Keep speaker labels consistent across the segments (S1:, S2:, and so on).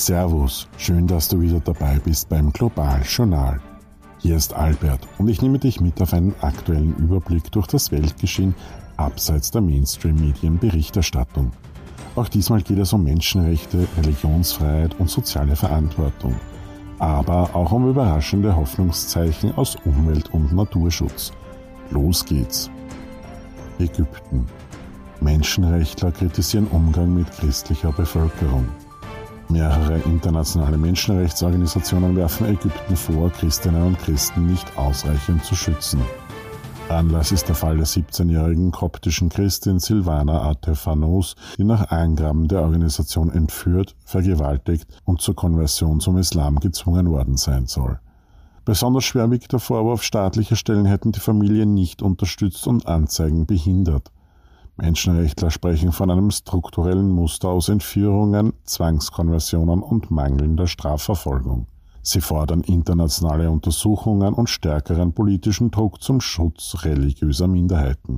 S1: Servus, schön, dass du wieder dabei bist beim Globaljournal. Hier ist Albert und ich nehme dich mit auf einen aktuellen Überblick durch das Weltgeschehen abseits der Mainstream-Medienberichterstattung. Auch diesmal geht es um Menschenrechte, Religionsfreiheit und soziale Verantwortung, aber auch um überraschende Hoffnungszeichen aus Umwelt- und Naturschutz. Los geht's! Ägypten. Menschenrechtler kritisieren Umgang mit christlicher Bevölkerung. Mehrere internationale Menschenrechtsorganisationen werfen Ägypten vor, Christinnen und Christen nicht ausreichend zu schützen. Anlass ist der Fall der 17-jährigen koptischen Christin Silvana Atefanos, die nach Angaben der Organisation entführt, vergewaltigt und zur Konversion zum Islam gezwungen worden sein soll. Besonders schwer wiegt der Vorwurf, staatliche Stellen hätten die Familie nicht unterstützt und Anzeigen behindert. Menschenrechtler sprechen von einem strukturellen Muster aus Entführungen, Zwangskonversionen und mangelnder Strafverfolgung. Sie fordern internationale Untersuchungen und stärkeren politischen Druck zum Schutz religiöser Minderheiten.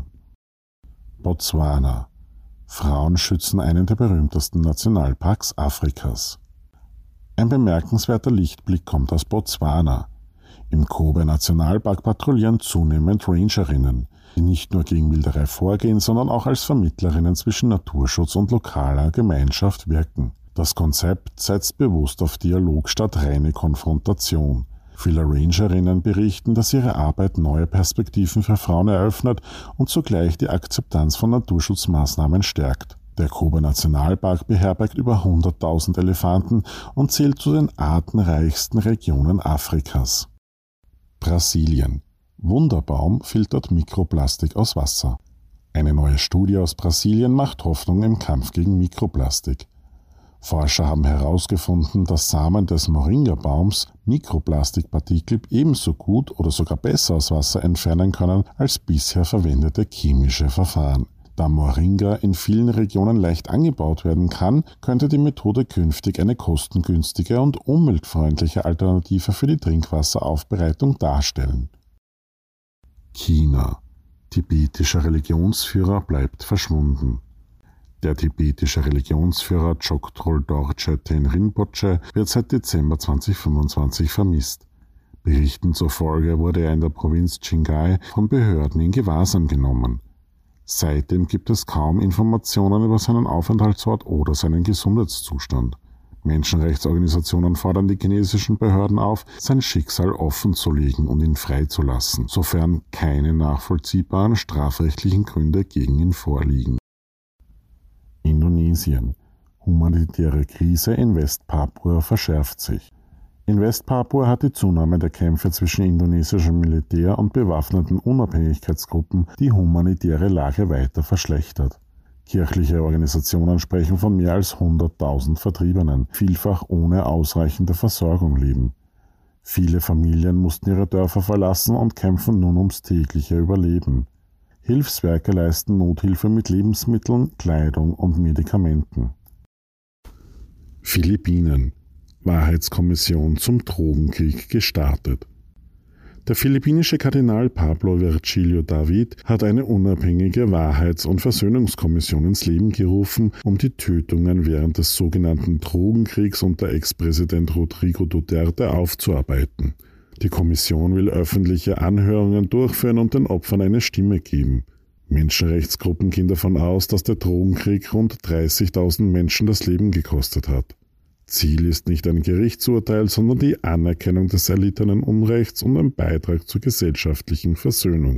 S1: Botswana. Frauen schützen einen der berühmtesten Nationalparks Afrikas. Ein bemerkenswerter Lichtblick kommt aus Botswana. Im Kobe-Nationalpark patrouillieren zunehmend Rangerinnen, die nicht nur gegen Wilderei vorgehen, sondern auch als Vermittlerinnen zwischen Naturschutz und lokaler Gemeinschaft wirken. Das Konzept setzt bewusst auf Dialog statt reine Konfrontation. Viele Rangerinnen berichten, dass ihre Arbeit neue Perspektiven für Frauen eröffnet und zugleich die Akzeptanz von Naturschutzmaßnahmen stärkt. Der Kobe-Nationalpark beherbergt über 100.000 Elefanten und zählt zu den artenreichsten Regionen Afrikas. Brasilien. Wunderbaum filtert Mikroplastik aus Wasser. Eine neue Studie aus Brasilien macht Hoffnung im Kampf gegen Mikroplastik. Forscher haben herausgefunden, dass Samen des Moringa-Baums Mikroplastikpartikel ebenso gut oder sogar besser aus Wasser entfernen können als bisher verwendete chemische Verfahren. Da Moringa in vielen Regionen leicht angebaut werden kann, könnte die Methode künftig eine kostengünstige und umweltfreundliche Alternative für die Trinkwasseraufbereitung darstellen. China. Tibetischer Religionsführer bleibt verschwunden. Der tibetische Religionsführer Choktrul Dorje Ten Rinpoche wird seit Dezember 2025 vermisst. Berichten zufolge wurde er in der Provinz Qinghai von Behörden in Gewahrsam genommen. Seitdem gibt es kaum Informationen über seinen Aufenthaltsort oder seinen Gesundheitszustand. Menschenrechtsorganisationen fordern die chinesischen Behörden auf, sein Schicksal offenzulegen und ihn freizulassen, sofern keine nachvollziehbaren strafrechtlichen Gründe gegen ihn vorliegen. Indonesien. Humanitäre Krise in Westpapua verschärft sich. In Westpapua hat die Zunahme der Kämpfe zwischen indonesischem Militär und bewaffneten Unabhängigkeitsgruppen die humanitäre Lage weiter verschlechtert. Kirchliche Organisationen sprechen von mehr als 100.000 Vertriebenen, vielfach ohne ausreichende Versorgung leben. Viele Familien mussten ihre Dörfer verlassen und kämpfen nun ums tägliche Überleben. Hilfswerke leisten Nothilfe mit Lebensmitteln, Kleidung und Medikamenten. Philippinen. Wahrheitskommission zum Drogenkrieg gestartet. Der philippinische Kardinal Pablo Virgilio David hat eine unabhängige Wahrheits- und Versöhnungskommission ins Leben gerufen, um die Tötungen während des sogenannten Drogenkriegs unter Ex-Präsident Rodrigo Duterte aufzuarbeiten. Die Kommission will öffentliche Anhörungen durchführen und den Opfern eine Stimme geben. Menschenrechtsgruppen gehen davon aus, dass der Drogenkrieg rund 30.000 Menschen das Leben gekostet hat. Ziel ist nicht ein Gerichtsurteil, sondern die Anerkennung des erlittenen Unrechts und ein Beitrag zur gesellschaftlichen Versöhnung.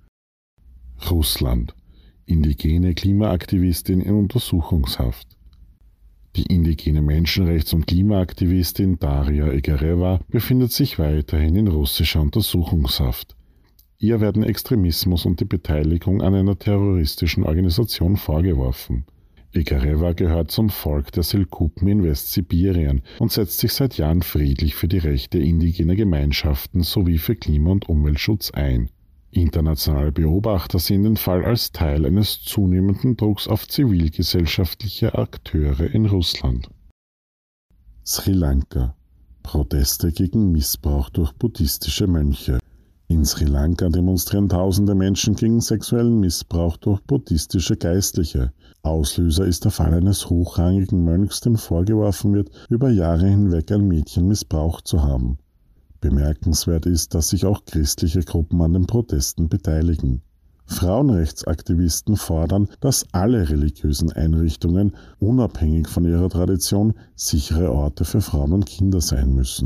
S1: Russland. Indigene Klimaaktivistin in Untersuchungshaft. Die indigene Menschenrechts- und Klimaaktivistin Daria Egereva befindet sich weiterhin in russischer Untersuchungshaft. Ihr werden Extremismus und die Beteiligung an einer terroristischen Organisation vorgeworfen. Egereva gehört zum Volk der Selkupen in Westsibirien und setzt sich seit Jahren friedlich für die Rechte indigener Gemeinschaften sowie für Klima- und Umweltschutz ein. Internationale Beobachter sehen den Fall als Teil eines zunehmenden Drucks auf zivilgesellschaftliche Akteure in Russland. Sri Lanka. Proteste gegen Missbrauch durch buddhistische Mönche. In Sri Lanka demonstrieren tausende Menschen gegen sexuellen Missbrauch durch buddhistische Geistliche. Auslöser ist der Fall eines hochrangigen Mönchs, dem vorgeworfen wird, über Jahre hinweg ein Mädchen missbraucht zu haben. Bemerkenswert ist, dass sich auch christliche Gruppen an den Protesten beteiligen. Frauenrechtsaktivisten fordern, dass alle religiösen Einrichtungen, unabhängig von ihrer Tradition, sichere Orte für Frauen und Kinder sein müssen.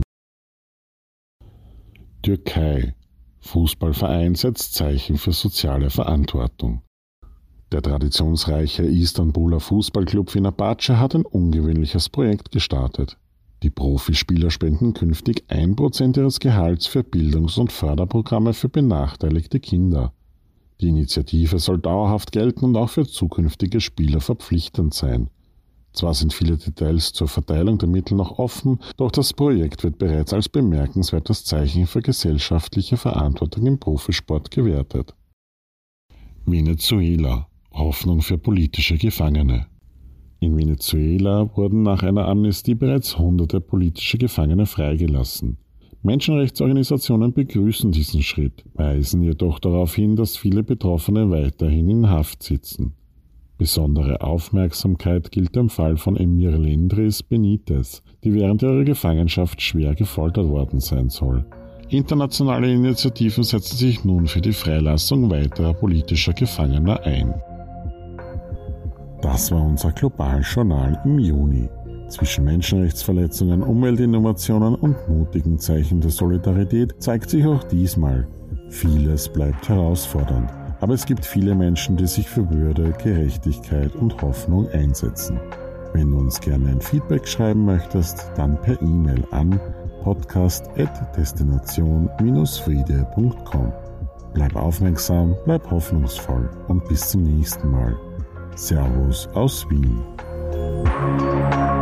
S1: Türkei. Fußballverein setzt Zeichen für soziale Verantwortung. Der traditionsreiche Istanbuler Fußballclub Fenerbahce hat ein ungewöhnliches Projekt gestartet. Die Profispieler spenden künftig 1% ihres Gehalts für Bildungs- und Förderprogramme für benachteiligte Kinder. Die Initiative soll dauerhaft gelten und auch für zukünftige Spieler verpflichtend sein. Zwar sind viele Details zur Verteilung der Mittel noch offen, doch das Projekt wird bereits als bemerkenswertes Zeichen für gesellschaftliche Verantwortung im Profisport gewertet. Venezuela. Hoffnung für politische Gefangene. In Venezuela wurden nach einer Amnestie bereits hunderte politische Gefangene freigelassen. Menschenrechtsorganisationen begrüßen diesen Schritt, weisen jedoch darauf hin, dass viele Betroffene weiterhin in Haft sitzen. Besondere Aufmerksamkeit gilt dem Fall von Emir Lendris Benitez, die während ihrer Gefangenschaft schwer gefoltert worden sein soll. Internationale Initiativen setzen sich nun für die Freilassung weiterer politischer Gefangener ein. Das war unser Globaljournal im Juni. Zwischen Menschenrechtsverletzungen, Umweltinnovationen und mutigen Zeichen der Solidarität zeigt sich auch diesmal: Vieles bleibt herausfordernd, aber es gibt viele Menschen, die sich für Würde, Gerechtigkeit und Hoffnung einsetzen. Wenn du uns gerne ein Feedback schreiben möchtest, dann per E-Mail an podcast@destination-friede.com. Bleib aufmerksam, bleib hoffnungsvoll und bis zum nächsten Mal. Servus aus Wien.